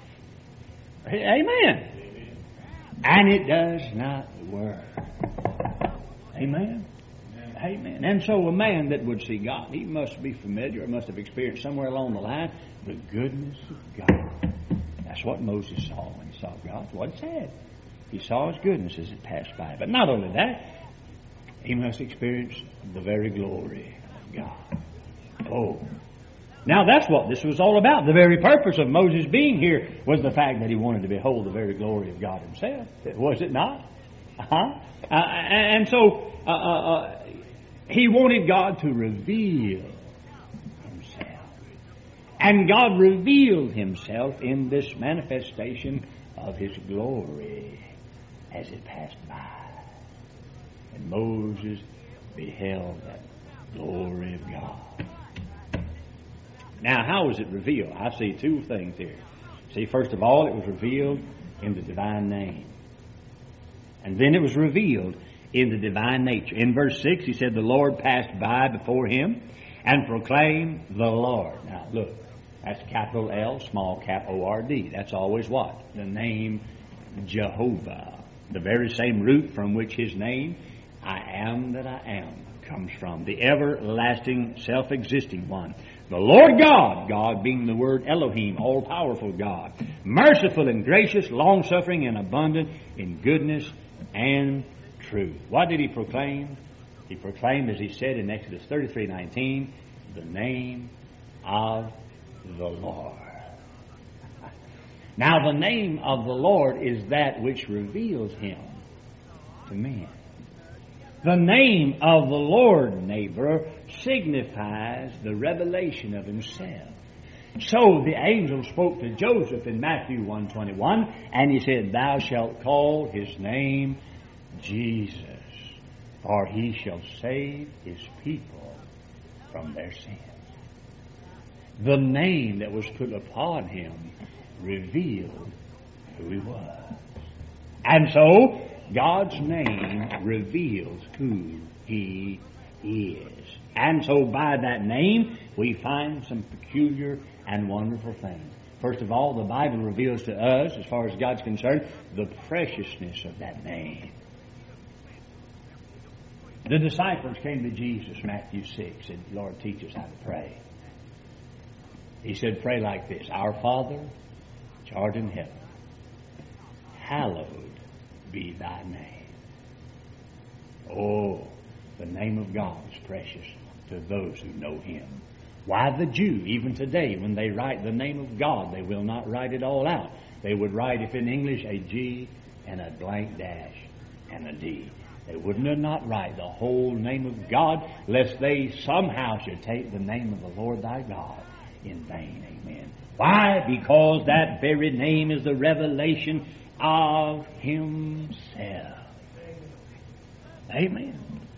Amen. And it does not work. Amen. Amen. And so a man that would see God, he must be familiar, or must have experienced somewhere along the line the goodness of God. That's what Moses saw when he saw God. What it said. He saw His goodness as it passed by. But not only that, he must experience the very glory of God. Oh. Now that's what this was all about. The very purpose of Moses being here was the fact that he wanted to behold the very glory of God Himself. Was it not? Uh-huh. Uh, and so uh, uh, he wanted God to reveal Himself. And God revealed Himself in this manifestation of His glory as it passed by. And Moses beheld that glory of God. Now, how was it revealed? I see two things here. See, first of all, it was revealed in the divine name. And then it was revealed in the divine nature. In verse six, he said, the Lord passed by before him and proclaimed the Lord. Now, look, that's capital L, small cap O R D. That's always what? The name Jehovah. The very same root from which His name, I am that I am, comes from. The everlasting, self-existing one. The Lord God, God being the word Elohim, all-powerful God, merciful and gracious, long-suffering and abundant in goodness and truth. What did He proclaim? He proclaimed, as He said in Exodus thirty-three nineteen, the name of the Lord. Now, the name of the Lord is that which reveals Him to men. The name of the Lord, neighbor, signifies the revelation of Himself. So the angel spoke to Joseph in Matthew one twenty-one, and he said, thou shalt call His name Jesus, for He shall save His people from their sins. The name that was put upon Him revealed who He was. And so, God's name reveals who He is. And so by that name, we find some peculiar and wonderful things. First of all, the Bible reveals to us, as far as God's concerned, the preciousness of that name. The disciples came to Jesus, Matthew six, and Lord, teach us how to pray. He said, pray like this, our Father, which art in heaven, hallowed be Thy name. Oh, the name of God is precious to those who know Him. Why the Jew, even today, when they write the name of God, they will not write it all out. They would write, if in English, a G and a blank dash and a D. They would not write the whole name of God, lest they somehow should take the name of the Lord thy God in vain. Amen. Why? Because that very name is the revelation of Himself. Amen.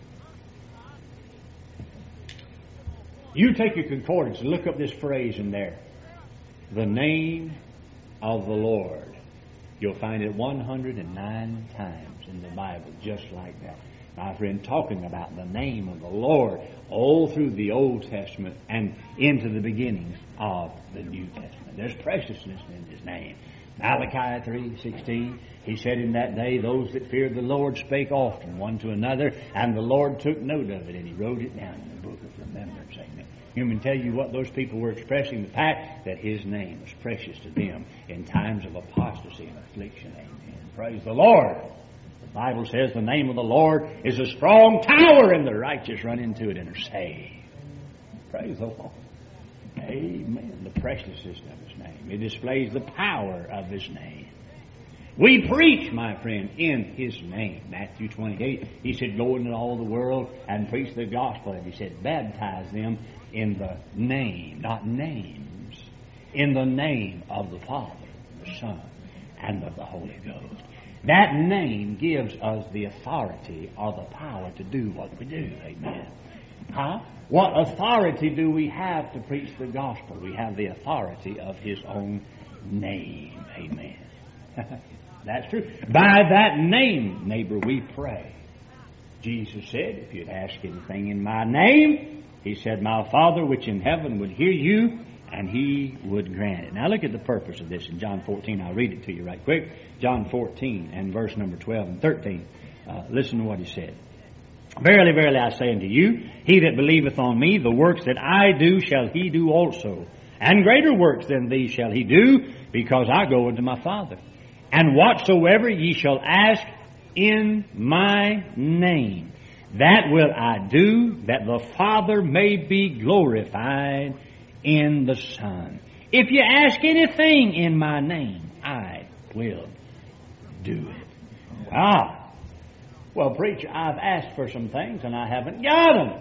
You take your concordance and look up this phrase in there. The name of the Lord. You'll find it one hundred nine times in the Bible, just like that. My friend, talking about the name of the Lord all through the Old Testament and into the beginnings of the New Testament. There's preciousness in His name. Malachi three sixteen, he said, in that day those that feared the Lord spake often one to another, and the Lord took note of it, and he wrote it down in the book of remembrance. Amen. You can tell you what those people were expressing, the fact that his name was precious to them in times of apostasy and affliction. Amen. Praise the Lord. The Bible says the name of the Lord is a strong tower, and the righteous run into it and are saved. Praise the Lord. Amen. The preciousness of his name. It displays the power of his name. We preach, my friend, in his name. Matthew twenty-eight, he said, go into all the world and preach the gospel. And he said, baptize them in the name, not names, in the name of the Father, the Son, and of the Holy Ghost. That name gives us the authority or the power to do what we do. Amen. Huh? What authority do we have to preach the gospel? We have the authority of his own name. Amen. That's true. By that name, neighbor, we pray. Jesus said, if you'd ask anything in my name, he said, my Father which in heaven would hear you, and he would grant it. Now look at the purpose of this in John fourteen. I'll read it to you right quick. John fourteen and verse number twelve and thirteen. Uh, listen to what he said. Verily, verily, I say unto you, he that believeth on me, the works that I do shall he do also. And greater works than these shall he do, because I go unto my Father. And whatsoever ye shall ask in my name, that will I do, that the Father may be glorified in the Son. If you ask anything in my name, I will do it. Ah. Well, preacher, I've asked for some things and I haven't got them.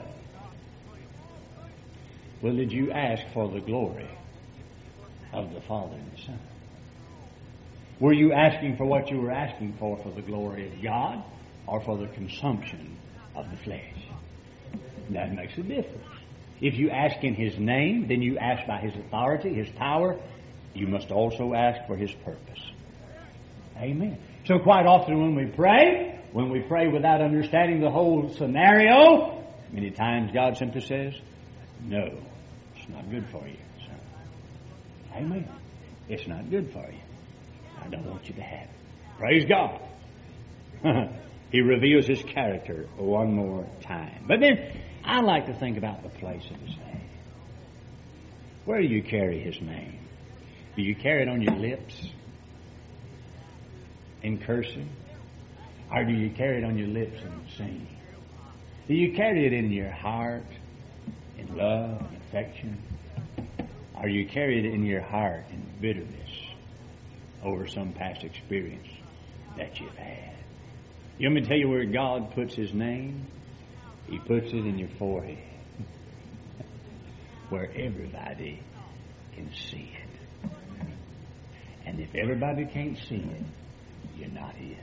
Well, did you ask for the glory of the Father and the Son? Were you asking for what you were asking for, for the glory of God or for the consumption of the flesh? That makes a difference. If you ask in his name, then you ask by his authority, his power. You must also ask for his purpose. Amen. So quite often when we pray, when we pray without understanding the whole scenario, many times God simply says, no, it's not good for you, son. Amen. It's not good for you. I don't want you to have it. Praise God. He reveals his character one more time. But then I like to think about the place of his name. Where do you carry his name? Do you carry it on your lips in cursing? Or do you carry it on your lips in singing? Do you carry it in your heart in love and affection? Or do you carry it in your heart in bitterness over some past experience that you've had? You want me to tell you where God puts his name? He puts it in your forehead, where everybody can see it. And if everybody can't see it, you're not his.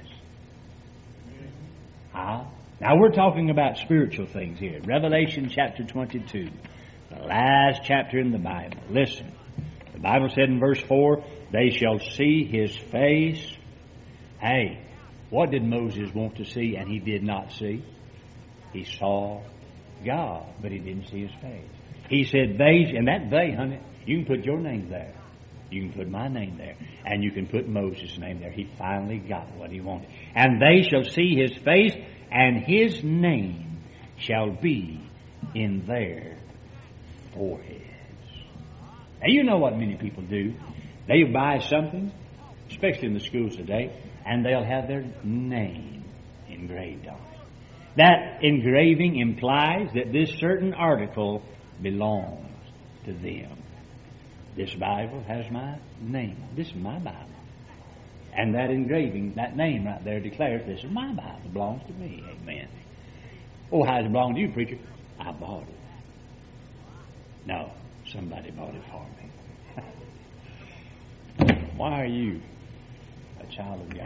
Huh? Now we're talking about spiritual things here. Revelation chapter twenty-two, the last chapter in the Bible. Listen, the Bible said in verse four, they shall see his face. Hey, what did Moses want to see and he did not see? He saw God, but he didn't see his face. He said, they, and that they, honey, you can put your name there. You can put my name there. And you can put Moses' name there. He finally got what he wanted. And they shall see his face, and his name shall be in their foreheads. Now, you know what many people do. They buy something, especially in the schools today, and they'll have their name engraved on it. That engraving implies that this certain article belongs to them. This Bible has my name. This is my Bible. And that engraving, that name right there declares this is my Bible. It belongs to me. Amen. Oh, how does it belong to you, preacher? I bought it. No, somebody bought it for me. Why are you a child of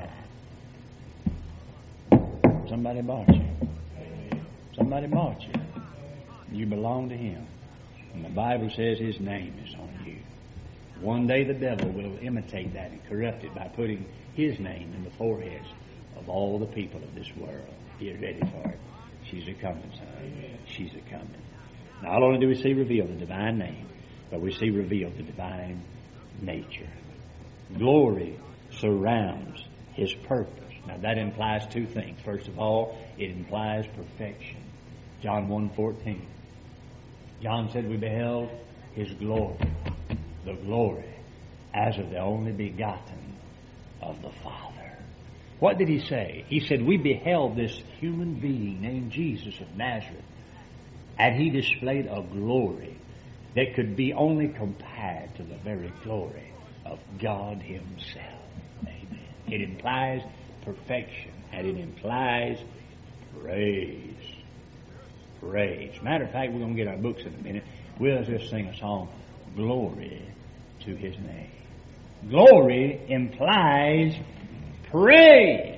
God? Somebody bought you. Somebody bought you. You belong to him. And the Bible says his name is on you. One day the devil will imitate that and corrupt it by putting his name in the foreheads of all the people of this world. Get ready for it. She's a coming, son. She's a coming. Not only do we see revealed the divine name, but we see revealed the divine nature. Glory surrounds His purpose. Now that implies two things. First of all, it implies perfection. John one fourteen. John said we beheld His glory, the glory as of the only begotten of the Father. What did He say? He said we beheld this human being named Jesus of Nazareth, and He displayed a glory that could be only compared to the very glory of God Himself. Amen. It implies perfection, and it implies praise. Praise. Matter of fact, we're going to get our books in a minute. We'll just sing a song, Glory to His name. Glory implies praise.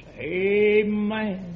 Amen.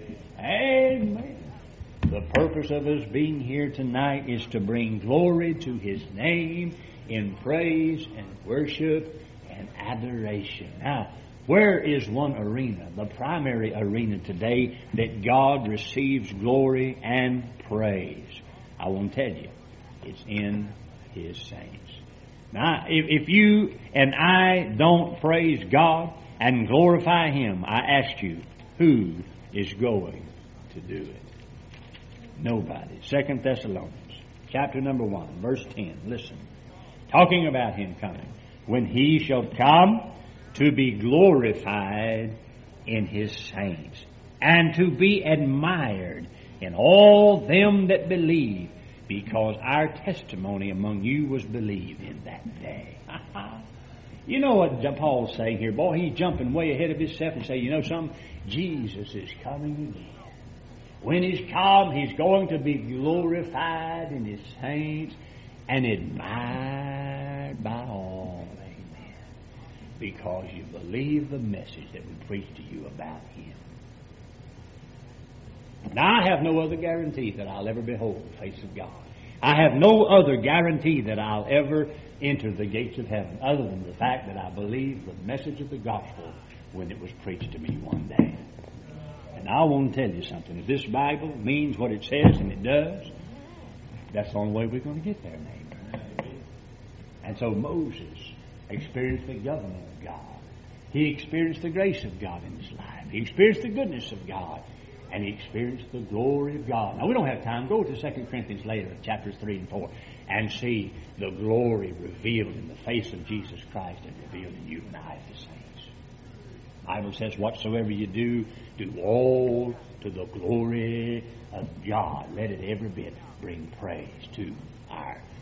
Amen. The purpose of us being here tonight is to bring glory to His name in praise and worship and adoration. Now, where is one arena, the primary arena today, that God receives glory and praise? I want to tell you, it's in His saints. Now, if, if you and I don't praise God and glorify Him, I ask you, who is going to do it? Nobody. Second Thessalonians, chapter number one, verse ten. Listen. Talking about Him coming. When He shall come to be glorified in His saints, and to be admired in all them that believe, because our testimony among you was believed in that day. You know what Paul's saying here? Boy, he's jumping way ahead of himself and saying, you know something? Jesus is coming again. When He's come, He's going to be glorified in His saints and admired by all. Amen. Because you believe the message that we preach to you about Him. Now, I have no other guarantee that I'll ever behold the face of God. I have no other guarantee that I'll ever enter the gates of heaven other than the fact that I believe the message of the gospel when it was preached to me one day. And I want to tell you something. If this Bible means what it says, and it does, that's the only way we're going to get there, neighbor. And so Moses experienced the government of God. He experienced the grace of God in his life. He experienced the goodness of God. And he experienced the glory of God. Now, we don't have time. Go to Second Corinthians later, chapters three and four, and see the glory revealed in the face of Jesus Christ and revealed in you and I as the saints. The Bible says, whatsoever you do, do all to the glory of God. Let it every bit bring praise to our